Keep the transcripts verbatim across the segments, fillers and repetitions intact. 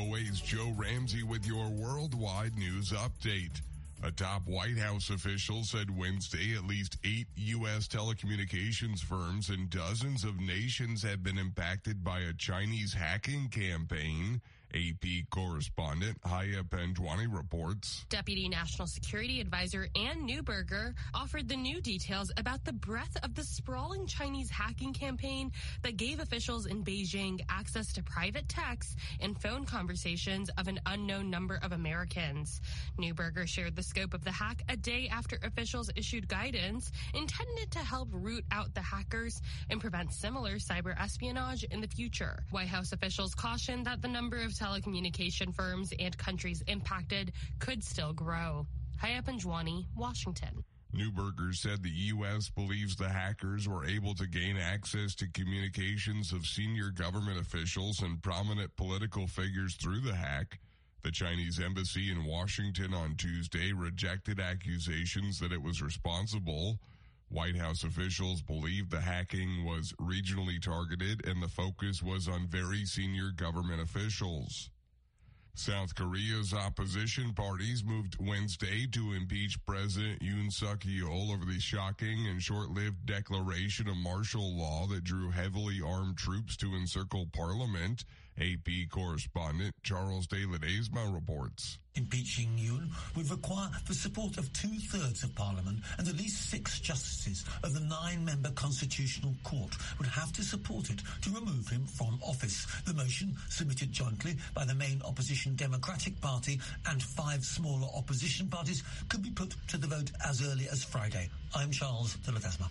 O A's Joe Ramsey with your worldwide news update. A top White House official said Wednesday at least eight U S telecommunications firms and dozens of nations have been impacted by a Chinese hacking campaign. A P correspondent Haya Panjwani reports. Deputy National Security Advisor Ann Neuberger offered the new details about the breadth of the sprawling Chinese hacking campaign that gave officials in Beijing access to private texts and phone conversations of an unknown number of Americans. Neuberger shared the scope of the hack a day after officials issued guidance intended to help root out the hackers and prevent similar cyber espionage in the future. White House officials cautioned that the number of telecommunication firms and countries impacted could still grow. Haya Panjwani, Washington. Neuberger said the U S believes the hackers were able to gain access to communications of senior government officials and prominent political figures through the hack. The Chinese embassy in Washington on Tuesday rejected accusations that it was responsible. White House officials believe the hacking was regionally targeted and the focus was on very senior government officials. South Korea's opposition parties moved Wednesday to impeach President Yoon Suk-yeol over the shocking and short-lived declaration of martial law that drew heavily armed troops to encircle parliament. A P correspondent Charles de Ledesma reports. Impeaching Yoon would require the support of two-thirds of Parliament, and at least six justices of the nine-member Constitutional Court would have to support it to remove him from office. The motion, submitted jointly by the main opposition Democratic Party and five smaller opposition parties, could be put to the vote as early as Friday. I'm Charles de Ledesma.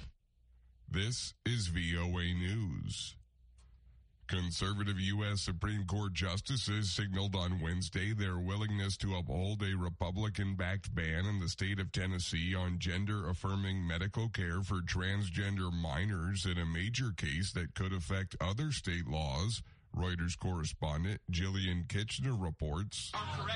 This is V O A News. Conservative U S Supreme Court justices signaled on Wednesday their willingness to uphold a Republican-backed ban in the state of Tennessee on gender-affirming medical care for transgender minors in a major case that could affect other state laws. Reuters correspondent Jillian Kitchener reports.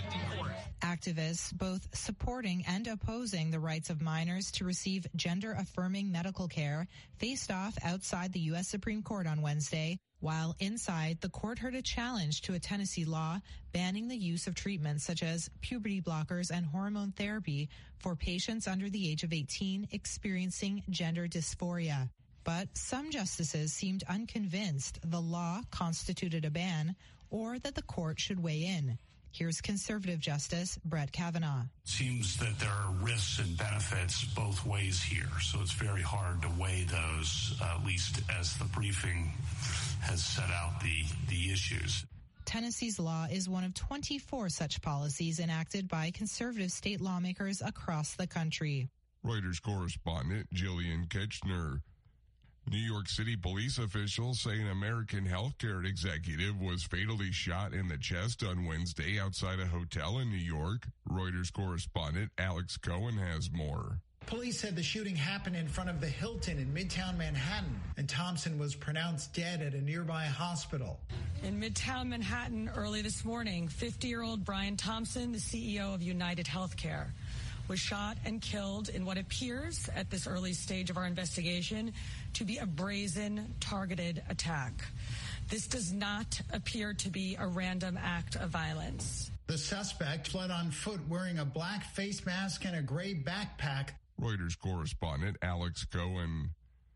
Activists, both supporting and opposing the rights of minors to receive gender-affirming medical care, faced off outside the U S Supreme Court on Wednesday, while inside, the court heard a challenge to a Tennessee law banning the use of treatments such as puberty blockers and hormone therapy for patients under the age of eighteen experiencing gender dysphoria. But some justices seemed unconvinced the law constituted a ban or that the court should weigh in. Here's conservative Justice Brett Kavanaugh. It seems that there are risks and benefits both ways here, so it's very hard to weigh those, uh, at least as the briefing has set out the, the issues. Tennessee's law is one of twenty-four such policies enacted by conservative state lawmakers across the country. Reuters correspondent Jillian Kitchener. New York City police officials say an American healthcare executive was fatally shot in the chest on Wednesday outside a hotel in New York. Reuters correspondent Alex Cohen has more. Police said the shooting happened in front of the Hilton in Midtown Manhattan, and Thompson was pronounced dead at a nearby hospital. In Midtown Manhattan early this morning, fifty-year-old Brian Thompson, the C E O of United Healthcare, was shot and killed in what appears at this early stage of our investigation to be a brazen, targeted attack. This does not appear to be a random act of violence. The suspect fled on foot wearing a black face mask and a gray backpack. Reuters correspondent Alex Cohen.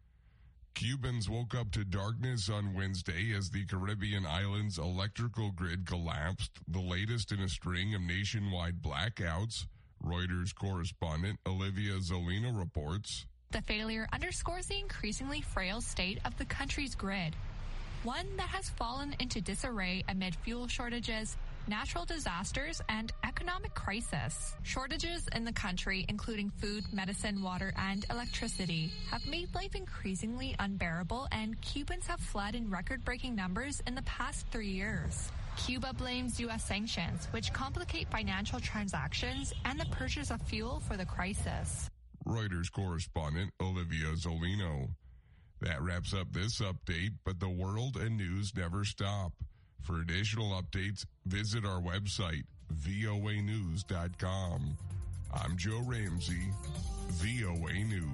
Cubans woke up to darkness on Wednesday as the Caribbean island's electrical grid collapsed, the latest in a string of nationwide blackouts. Reuters correspondent Olivia Zolino reports. The failure underscores the increasingly frail state of the country's grid, one that has fallen into disarray amid fuel shortages, natural disasters, and economic crisis. Shortages in the country, including food, medicine, water, and electricity, have made life increasingly unbearable, and Cubans have fled in record-breaking numbers in the past three years. Cuba blames U S sanctions, which complicate financial transactions and the purchase of fuel for the crisis. Reuters correspondent Olivia Zolino. That wraps up this update, but the world and news never stop. For additional updates, visit our website, V O A news dot com. I'm Joe Ramsey, V O A News.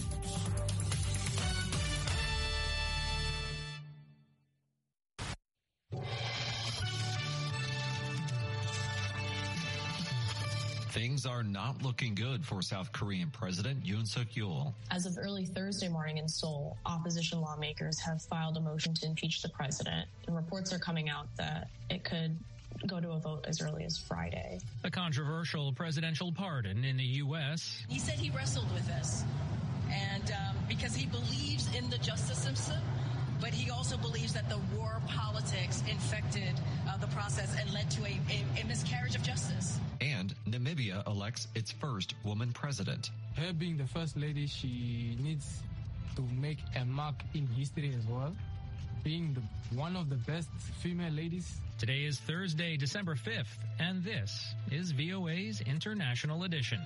Things are not looking good for South Korean President Yoon Suk-yeol. As of early Thursday morning in Seoul, opposition lawmakers have filed a motion to impeach the president, and reports are coming out that it could go to a vote as early as Friday. A controversial presidential pardon in the U S. He said he wrestled with this, and um, because he believes in the justice system, but he also believes that the war politics infected uh, the process and led to a, a, a miscarriage of justice. And Namibia elects its first woman president. Her being the first lady, she needs to make a mark in history as well, being the, one of the best female ladies. Today is Thursday, December fifth, and this is V O A's International Edition.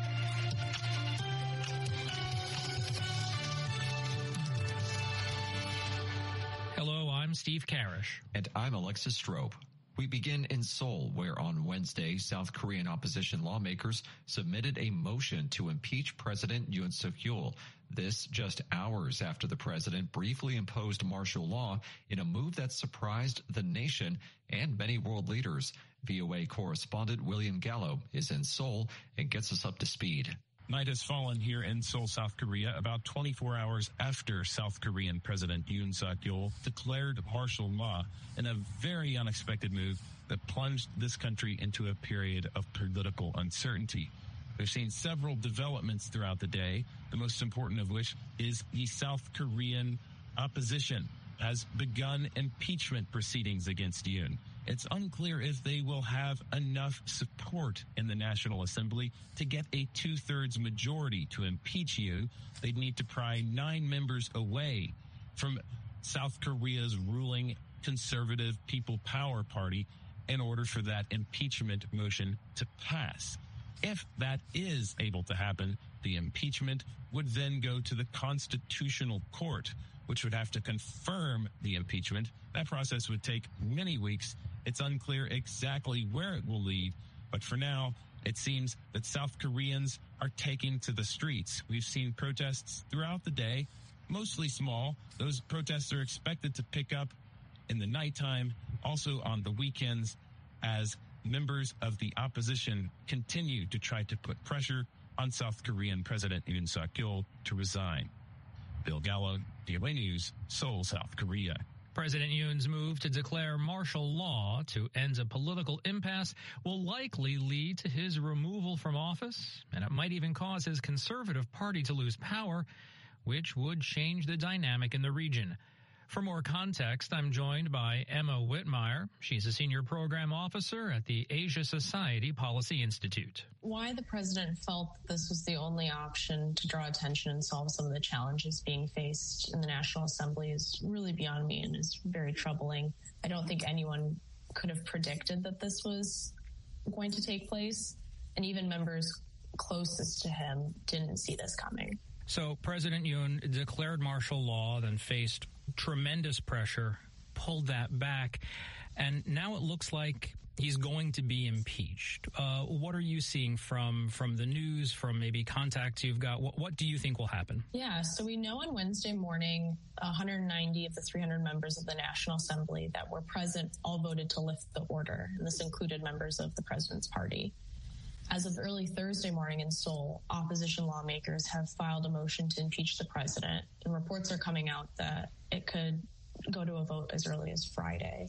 Hello, I'm Steve Karish. And I'm Alexis Strope. We begin in Seoul, where on Wednesday, South Korean opposition lawmakers submitted a motion to impeach President Yoon Suk-yeol. This just hours after the president briefly imposed martial law in a move that surprised the nation and many world leaders. V O A correspondent William Gallo is in Seoul and gets us up to speed. Night has fallen here in Seoul, South Korea, about twenty-four hours after South Korean President Yoon Suk-yeol declared martial law in a very unexpected move that plunged this country into a period of political uncertainty. We've seen several developments throughout the day, the most important of which is the South Korean opposition has begun impeachment proceedings against Yoon. It's unclear if they will have enough support in the National Assembly to get a two-thirds majority to impeach Yoon. They'd need to pry nine members away from South Korea's ruling conservative People Power Party in order for that impeachment motion to pass. If that is able to happen, the impeachment would then go to the Constitutional Court, which would have to confirm the impeachment. That process would take many weeks. It's unclear exactly where it will lead, but for now, it seems that South Koreans are taking to the streets. We've seen protests throughout the day, mostly small. Those protests are expected to pick up in the nighttime, also on the weekends, as members of the opposition continue to try to put pressure on South Korean President Yoon Suk-yeol to resign. Bill Gallo, V O A News, Seoul, South Korea. President Yoon's move to declare martial law to end a political impasse will likely lead to his removal from office, and it might even cause his Conservative Party to lose power, which would change the dynamic in the region. For more context, I'm joined by Emma Whitmire. She's a senior program officer at the Asia Society Policy Institute. Why the president felt this was the only option to draw attention and solve some of the challenges being faced in the National Assembly is really beyond me and is very troubling. I don't think anyone could have predicted that this was going to take place, and even members closest to him didn't see this coming. So President Yoon declared martial law, then faced tremendous pressure, pulled that back, and now it looks like he's going to be impeached. Uh, what are you seeing from from the news, from maybe contacts you've got? What, what do you think will happen? Yeah, so we know on Wednesday morning, one hundred ninety of the three hundred members of the National Assembly that were present all voted to lift the order, and this included members of the president's party. As of early Thursday morning in Seoul, opposition lawmakers have filed a motion to impeach the president, and reports are coming out that it could go to a vote as early as Friday.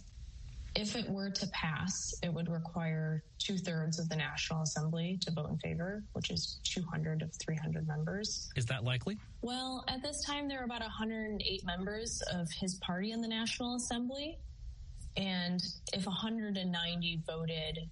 If it were to pass, it would require two-thirds of the National Assembly to vote in favor, which is two hundred of three hundred members. Is that likely? Well, at this time, there are about one hundred eight members of his party in the National Assembly, and if one hundred ninety voted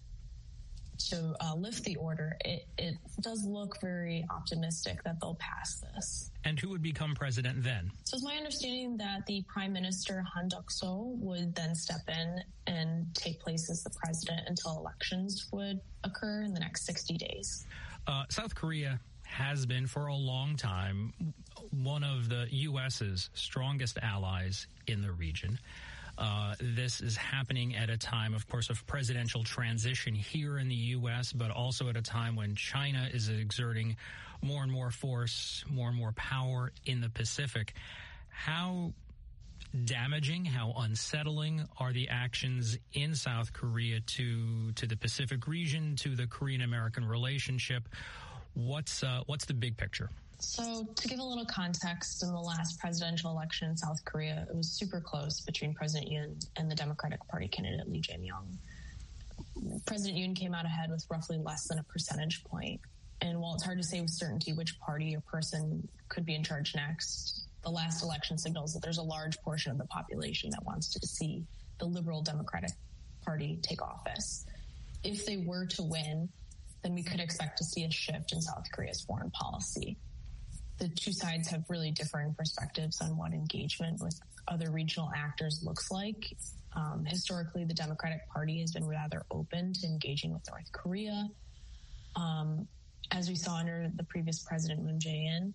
to uh, lift the order, it, it does look very optimistic that they'll pass this. And who would become president then? So it's my understanding that the Prime Minister Han Duck-seo would then step in and take place as the president until elections would occur in the next sixty days. Uh, South Korea has been for a long time one of the U S's strongest allies in the region. Uh, this is happening at a time, of course, of presidential transition here in the U S, but also at a time when China is exerting more and more force, more and more power in the Pacific. How damaging? How unsettling are the actions in South Korea to to the Pacific region, to the Korean-American relationship? What's uh, what's the big picture? So to give a little context, in the last presidential election in South Korea, it was super close between President Yoon and the Democratic Party candidate Lee Jae-myung. President Yoon came out ahead with roughly less than a percentage point. And while it's hard to say with certainty which party or person could be in charge next, the last election signals that there's a large portion of the population that wants to see the Liberal Democratic Party take office. If they were to win, then we could expect to see a shift in South Korea's foreign policy. The two sides have really differing perspectives on what engagement with other regional actors looks like. Um, historically, the Democratic Party has been rather open to engaging with North Korea, um, as we saw under the previous president, Moon Jae-in,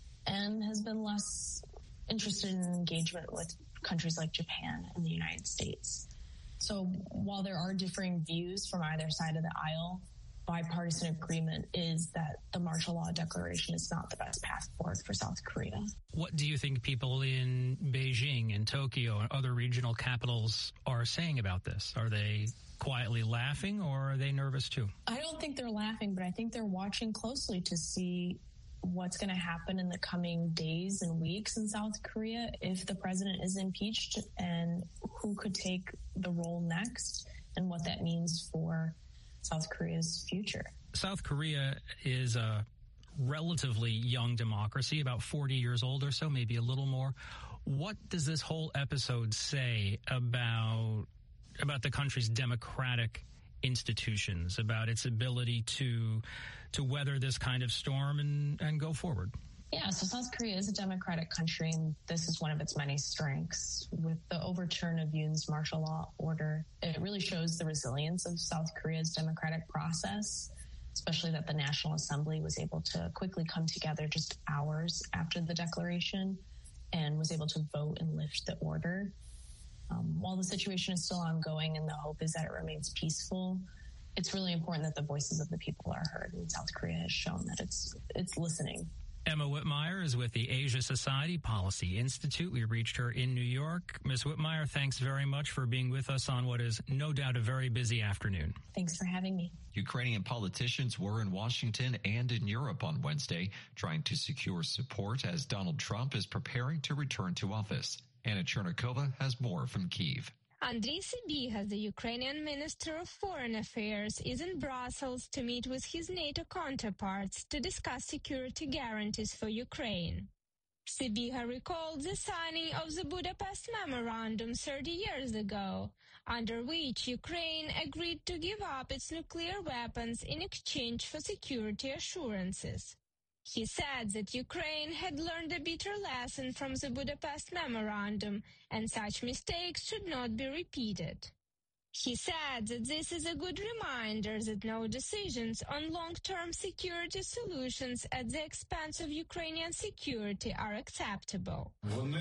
and has been less interested in engagement with countries like Japan and the United States. So while there are differing views from either side of the aisle, bipartisan agreement is that the martial law declaration is not the best path forward for South Korea. What do you think people in Beijing and Tokyo and other regional capitals are saying about this? Are they quietly laughing, or are they nervous too? I don't think they're laughing, but I think they're watching closely to see what's going to happen in the coming days and weeks in South Korea if the president is impeached, and who could take the role next and what that means for South Korea's future. South Korea is a relatively young democracy, about forty years old or so, maybe a little more. What does this whole episode say about about the country's democratic institutions, about its ability to to weather this kind of storm and, and go forward? Yeah, so South Korea is a democratic country, and this is one of its many strengths. With the overturn of Yoon's martial law order, it really shows the resilience of South Korea's democratic process, especially that the National Assembly was able to quickly come together just hours after the declaration and was able to vote and lift the order. Um, while the situation is still ongoing and the hope is that it remains peaceful, it's really important that the voices of the people are heard, and South Korea has shown that it's it's listening. Emma Whitmire is with the Asia Society Policy Institute. We reached her in New York. Miz Whitmire, thanks very much for being with us on what is no doubt a very busy afternoon. Thanks for having me. Ukrainian politicians were in Washington and in Europe on Wednesday, trying to secure support as Donald Trump is preparing to return to office. Anna Chernikova has more from Kyiv. Andriy Sybiha, the Ukrainian Minister of Foreign Affairs, is in Brussels to meet with his NATO counterparts to discuss security guarantees for Ukraine. Sybiha recalled the signing of the Budapest Memorandum thirty years ago, under which Ukraine agreed to give up its nuclear weapons in exchange for security assurances. He said that Ukraine had learned a bitter lesson from the Budapest Memorandum, and such mistakes should not be repeated. He said that this is a good reminder that no decisions on long-term security solutions at the expense of Ukrainian security are acceptable.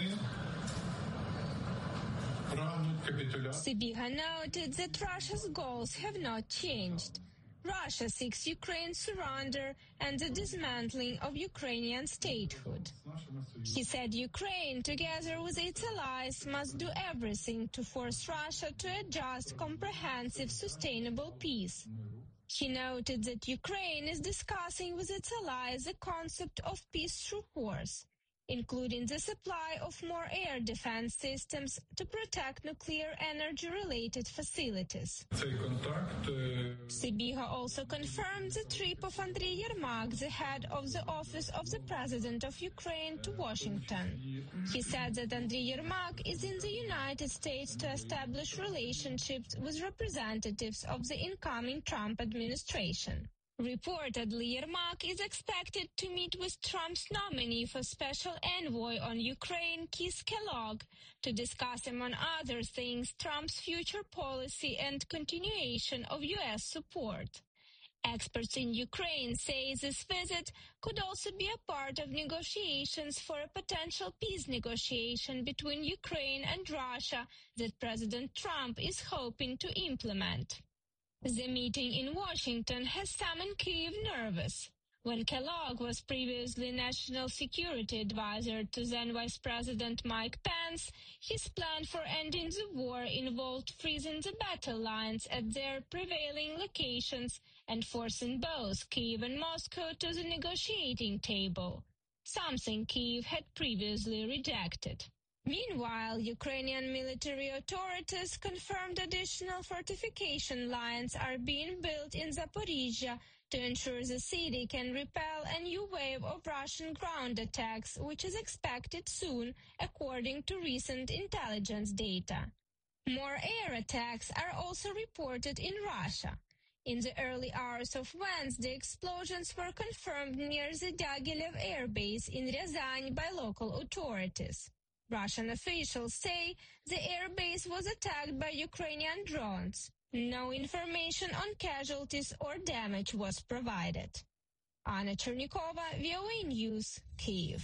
Sybiha noted that Russia's goals have not changed. Russia seeks Ukraine's surrender and the dismantling of Ukrainian statehood. He said Ukraine, together with its allies, must do everything to force Russia to a just, comprehensive, sustainable peace. He noted that Ukraine is discussing with its allies the concept of peace through force, including the supply of more air defense systems to protect nuclear energy-related facilities. Sybiha also confirmed the trip of Andriy Yermak, the head of the Office of the President of Ukraine, to Washington. He said that Andriy Yermak is in the United States to establish relationships with representatives of the incoming Trump administration. Reportedly, Yermak is expected to meet with Trump's nominee for Special Envoy on Ukraine, Keith Kellogg, to discuss, among other things, Trump's future policy and continuation of U S support. Experts in Ukraine say this visit could also be a part of negotiations for a potential peace negotiation between Ukraine and Russia that President Trump is hoping to implement. The meeting in Washington has some in Kyiv nervous. When Kellogg was previously National Security Advisor to then Vice President Mike Pence, his plan for ending the war involved freezing the battle lines at their prevailing locations and forcing both Kyiv and Moscow to the negotiating table, something Kyiv had previously rejected. Meanwhile, Ukrainian military authorities confirmed additional fortification lines are being built in Zaporizhia to ensure the city can repel a new wave of Russian ground attacks, which is expected soon, according to recent intelligence data. More air attacks are also reported in Russia. In the early hours of Wednesday, explosions were confirmed near the Diaghilev air base in Ryazan by local authorities. Russian officials say the air base was attacked by Ukrainian drones. No information on casualties or damage was provided. Anna Chernikova, V O A News, Kyiv.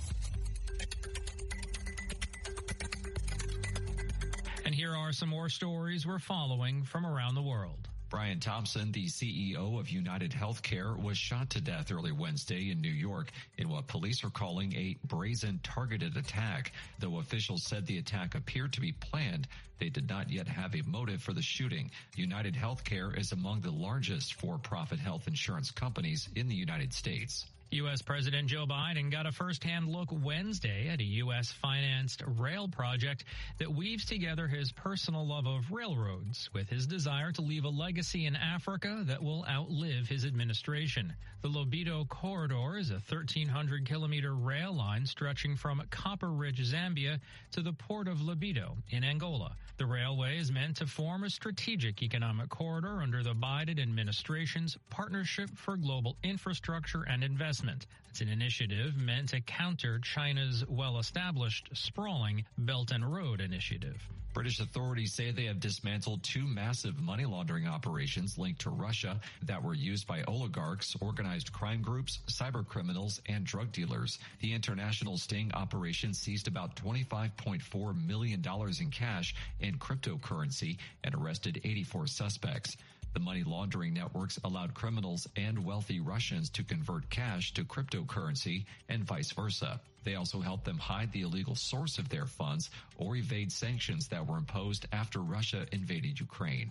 And here are some more stories we're following from around the world. Brian Thompson, the C E O of United Healthcare, was shot to death early Wednesday in New York in what police are calling a brazen targeted attack. Though officials said the attack appeared to be planned, they did not yet have a motive for the shooting. United Healthcare is among the largest for-profit health insurance companies in the United States. U S. President Joe Biden got a first-hand look Wednesday at a U S-financed rail project that weaves together his personal love of railroads with his desire to leave a legacy in Africa that will outlive his administration. The Lobito Corridor is a thirteen hundred kilometer rail line stretching from Copper Ridge, Zambia, to the port of Lobito in Angola. The railway is meant to form a strategic economic corridor under the Biden administration's Partnership for Global Infrastructure and Investment. It's an initiative meant to counter China's well-established sprawling Belt and Road Initiative. British authorities say they have dismantled two massive money laundering operations linked to Russia that were used by oligarchs, organized crime groups, cyber criminals, and drug dealers. The international sting operation seized about twenty-five point four million dollars in cash and cryptocurrency and arrested eighty-four suspects. The money laundering networks allowed criminals and wealthy Russians to convert cash to cryptocurrency and vice versa. They also helped them hide the illegal source of their funds or evade sanctions that were imposed after Russia invaded Ukraine.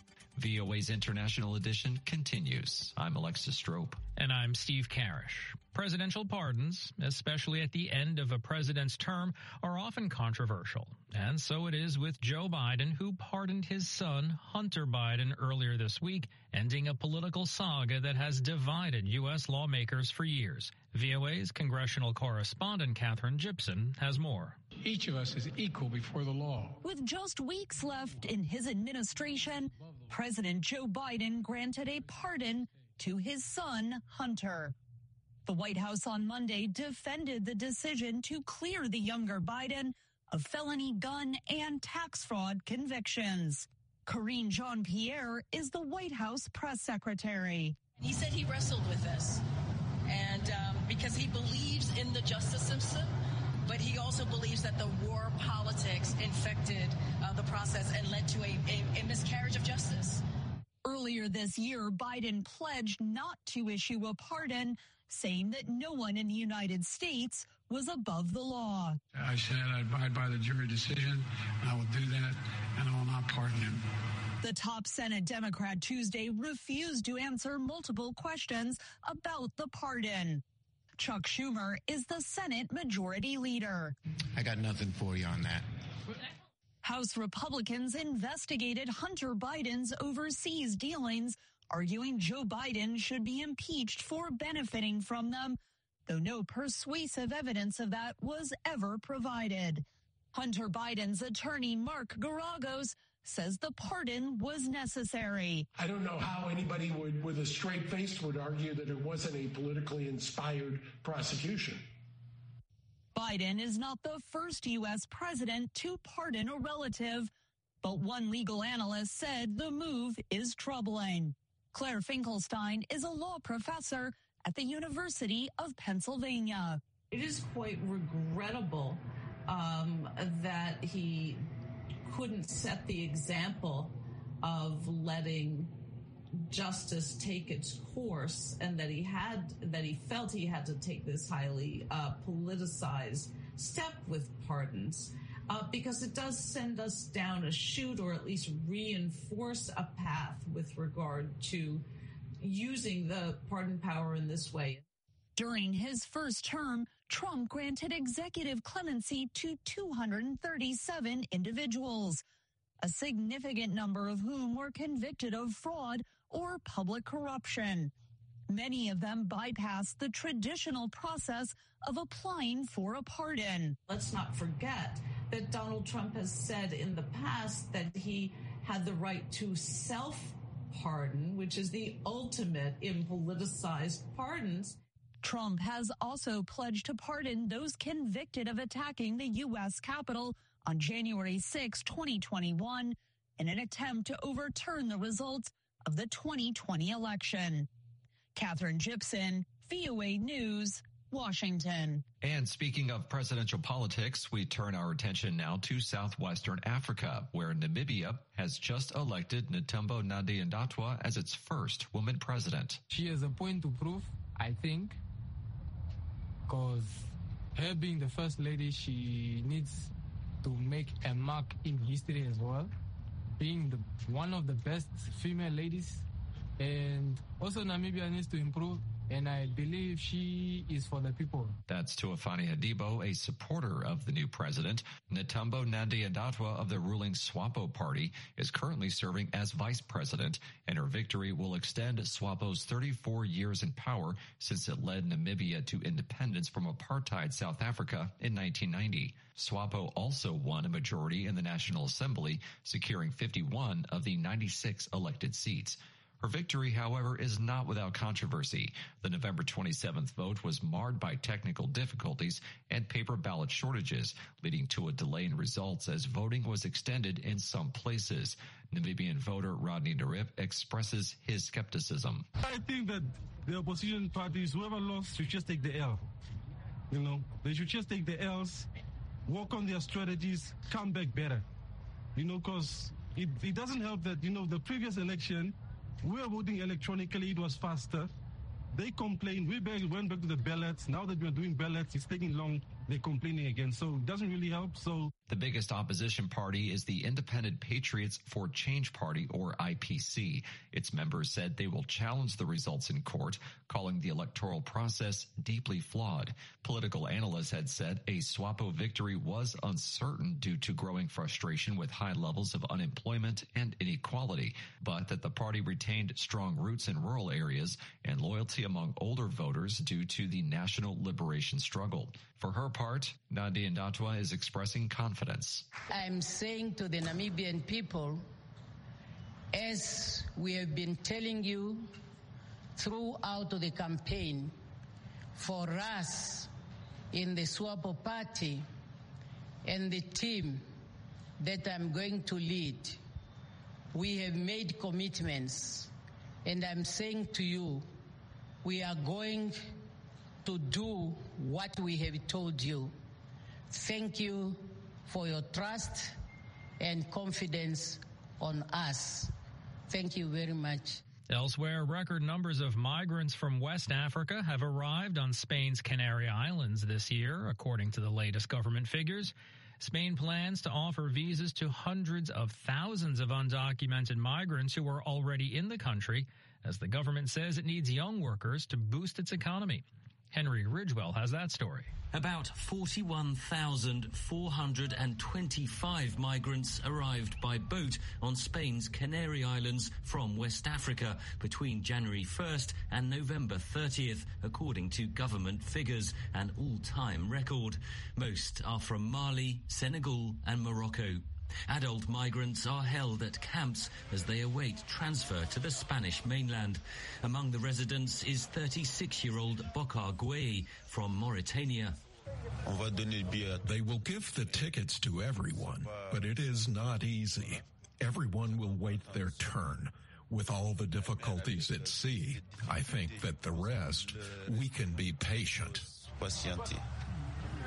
V O A's International Edition continues. I'm Alexis Strope. And I'm Steve Karish. Presidential pardons, especially at the end of a president's term, are often controversial. And so it is with Joe Biden, who pardoned his son, Hunter Biden, earlier this week, ending a political saga that has divided U S lawmakers for years. V O A's congressional correspondent Catherine Gibson has more. Each of us is equal before the law. With just weeks left in his administration, President Joe Biden granted a pardon to his son, Hunter. The White House on Monday defended the decision to clear the younger Biden of felony gun and tax fraud convictions. Karine Jean-Pierre is the White House press secretary. He said he wrestled with this, and um, because he believes in the justice system, but he also believes that the war politics infected uh, the process and led to a, a, a miscarriage of justice. Earlier this year, Biden pledged not to issue a pardon, saying that no one in the United States was above the law. I said I'd abide by the jury decision, and I will do that, and I will not pardon him. The top Senate Democrat Tuesday refused to answer multiple questions about the pardon. Chuck Schumer is the Senate Majority Leader. I got nothing for you on that. House Republicans investigated Hunter Biden's overseas dealings, arguing Joe Biden should be impeached for benefiting from them, though no persuasive evidence of that was ever provided. Hunter Biden's attorney, Mark Garagos, says the pardon was necessary. I don't know how anybody would, with a straight face, would argue that it wasn't a politically inspired prosecution. Biden is not the first U S president to pardon a relative, but one legal analyst said the move is troubling. Claire Finkelstein is a law professor at the University of Pennsylvania. It is quite regrettable um, that he couldn't set the example of letting justice take its course, and that he had, that he felt he had to take this highly uh, politicized step with pardons, uh, because it does send us down a chute, or at least reinforce a path with regard to using the pardon power in this way. During his first term, Trump granted executive clemency to two hundred thirty-seven individuals, a significant number of whom were convicted of fraud or public corruption. Many of them bypassed the traditional process of applying for a pardon. Let's not forget that Donald Trump has said in the past that he had the right to self-pardon, which is the ultimate in politicized pardons. Trump has also pledged to pardon those convicted of attacking the U S Capitol on January sixth, twenty twenty-one, in an attempt to overturn the results of the twenty twenty election. Catherine Gibson, V O A News, Washington. And speaking of presidential politics, we turn our attention now to southwestern Africa, where Namibia has just elected Netumbo Nandi-Ndaitwah as its first woman president. She has a point to prove, I think, because her being the first lady, she needs to make a mark in history as well, being the one of the best female ladies. And also Namibia needs to improve, and I believe she is for the people. That's Tuafani Hadibo, a supporter of the new president. Netumbo Nandi-Ndaitwah of the ruling SWAPO party is currently serving as vice president, and her victory will extend SWAPO's thirty-four years in power since it led Namibia to independence from apartheid South Africa in nineteen ninety. SWAPO also won a majority in the National Assembly, securing fifty-one of the ninety-six elected seats. Her victory, however, is not without controversy. The November twenty-seventh vote was marred by technical difficulties and paper ballot shortages, leading to a delay in results as voting was extended in some places. Namibian voter Rodney Narip expresses his skepticism. I think that the opposition parties, whoever lost, should just take the L. You know, they should just take the L's, work on their strategies, come back better. You know, because it, it doesn't help that, you know, the previous election, we were voting electronically, it was faster. They complained, we went back to the ballots. Now that we're doing ballots, it's taking long, they're complaining again. So it doesn't really help. So the biggest opposition party is the Independent Patriots for Change Party, or I P C. Its members said they will challenge the results in court, calling the electoral process deeply flawed. Political analysts had said a SWAPO victory was uncertain due to growing frustration with high levels of unemployment and inequality, but that the party retained strong roots in rural areas and loyalty among older voters due to the national liberation struggle. For her part, Nandi-Ndaitwah is expressing confidence. I'm saying to the Namibian people, as we have been telling you throughout the campaign, for us in the SWAPO party and the team that I'm going to lead, we have made commitments, and I'm saying to you, we are going to do what we have told you. Thank you for your trust and confidence on us. Thank you very much. Elsewhere, record numbers of migrants from West Africa have arrived on Spain's Canary Islands this year, according to the latest government figures. Spain plans to offer visas to hundreds of thousands of undocumented migrants who are already in the country, as the government says it needs young workers to boost its economy. Henry Ridgewell has that story. About forty-one thousand four hundred twenty-five migrants arrived by boat on Spain's Canary Islands from West Africa between January first and November thirtieth, according to government figures, an all-time record. Most are from Mali, Senegal and Morocco. Adult migrants are held at camps as they await transfer to the Spanish mainland. Among the residents is thirty-six-year-old Bokar Gueye from Mauritania. They will give the tickets to everyone, but it is not easy. Everyone will wait their turn. With all the difficulties at sea, I think that the rest, we can be patient.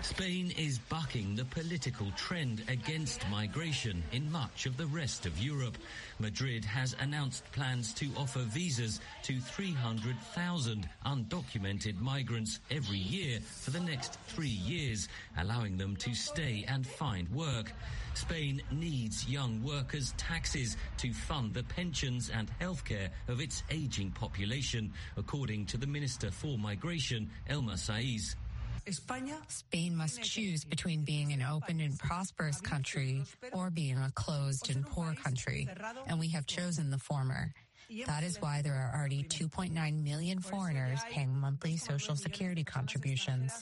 Spain is bucking the political trend against migration in much of the rest of Europe. Madrid has announced plans to offer visas to three hundred thousand undocumented migrants every year for the next three years, allowing them to stay and find work. Spain needs young workers' taxes to fund the pensions and healthcare of its aging population, according to the Minister for Migration, Elma Saiz. Spain must choose between being an open and prosperous country or being a closed and poor country, and we have chosen the former. That is why there are already two point nine million foreigners paying monthly social security contributions.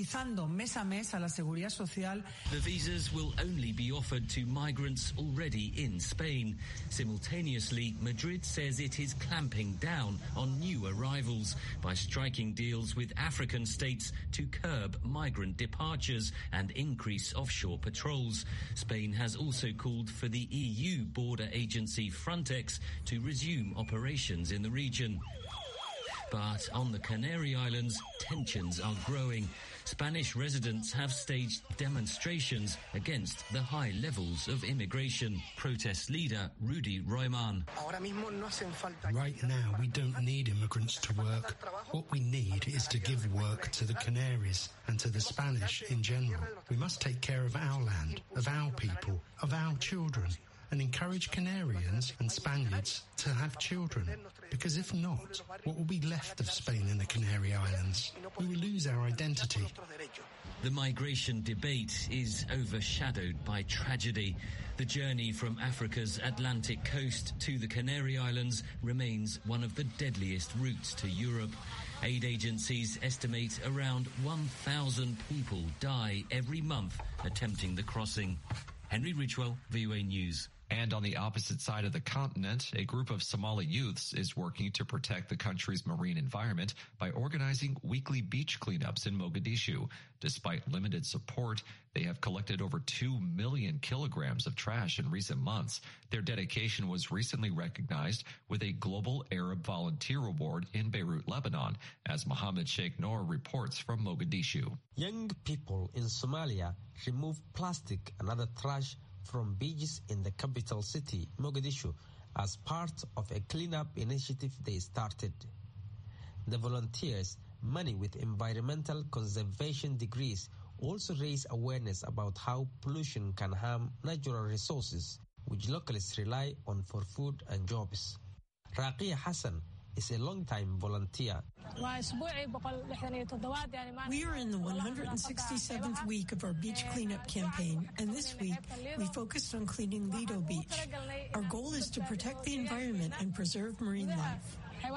The visas will only be offered to migrants already in Spain. Simultaneously, Madrid says it is clamping down on new arrivals by striking deals with African states to curb migrant departures and increase offshore patrols. Spain has also called for the E U border agency Frontex to resume operations in the region. But on the Canary Islands, tensions are growing. Spanish residents have staged demonstrations against the high levels of immigration. Protest leader Rudy Royman. Right now, we don't need immigrants to work. What we need is to give work to the Canaries and to the Spanish in general. We must take care of our land, of our people, of our children, and encourage Canarians and Spaniards to have children. Because if not, what will be left of Spain and the Canary Islands? We will lose our identity. The migration debate is overshadowed by tragedy. The journey from Africa's Atlantic coast to the Canary Islands remains one of the deadliest routes to Europe. Aid agencies estimate around one thousand people die every month attempting the crossing. Henry Ridgewell, V O A News. And on the opposite side of the continent, a group of Somali youths is working to protect the country's marine environment by organizing weekly beach cleanups in Mogadishu. Despite limited support, they have collected over two million kilograms of trash in recent months. Their dedication was recently recognized with a Global Arab Volunteer Award in Beirut, Lebanon, as Mohammed Sheikh Noor reports from Mogadishu. Young people in Somalia remove plastic and other trash from beaches in the capital city, Mogadishu, as part of a cleanup initiative they started. The volunteers, many with environmental conservation degrees, also raise awareness about how pollution can harm natural resources, which locals rely on for food and jobs. Raqiya Hassan is a long-time volunteer. We are in the one hundred sixty-seventh week of our beach cleanup campaign, and this week we focused on cleaning Lido Beach. Our goal is to protect the environment and preserve marine life.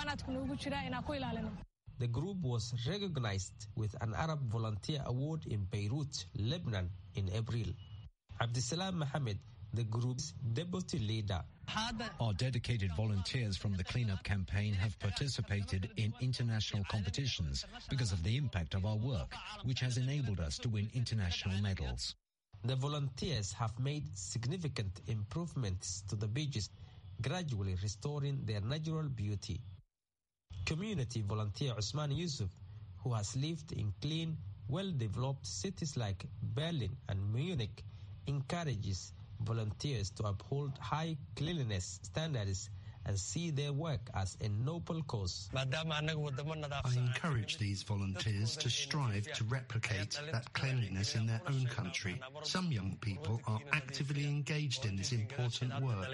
The group was recognized with an Arab Volunteer Award in Beirut, Lebanon in April. Abdisalam Mohammed, the group's deputy leader. Our dedicated volunteers from the cleanup campaign have participated in international competitions because of the impact of our work, which has enabled us to win international medals. The volunteers have made significant improvements to the beaches, gradually restoring their natural beauty. Community volunteer Usman Yusuf, who has lived in clean, well-developed cities like Berlin and Munich, encourages volunteers to uphold high cleanliness standards and see their work as a noble cause. I encourage these volunteers to strive to replicate that cleanliness in their own country. Some young people are actively engaged in this important work.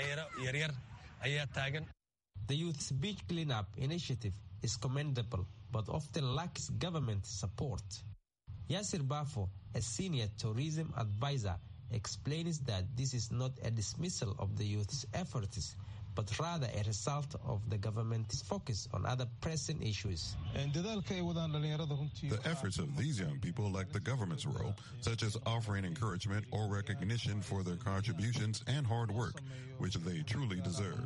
The Youth's Beach Cleanup initiative is commendable, but often lacks government support. Yasir Bafo, a senior tourism advisor, explains that this is not a dismissal of the youth's efforts, but rather a result of the government's focus on other pressing issues. The efforts of these young people lack the government's role, such as offering encouragement or recognition for their contributions and hard work, which they truly deserve.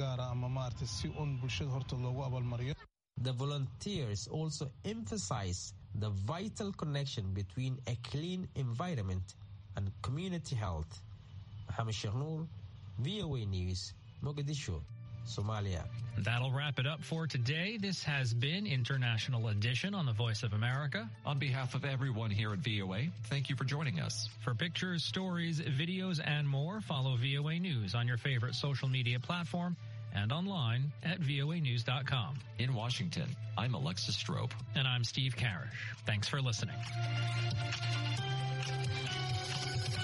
The volunteers also emphasize the vital connection between a clean environment and community health. Mohammed Sheikh Noor, V O A News, Mogadishu. Somalia. That'll wrap it up for today. This has been International Edition on the Voice of America. On behalf of everyone here at V O A, thank you for joining us. For pictures, stories, videos, and more, follow V O A News on your favorite social media platform and online at V O A news dot com. In Washington, I'm Alexis Strope. And I'm Steve Karish. Thanks for listening.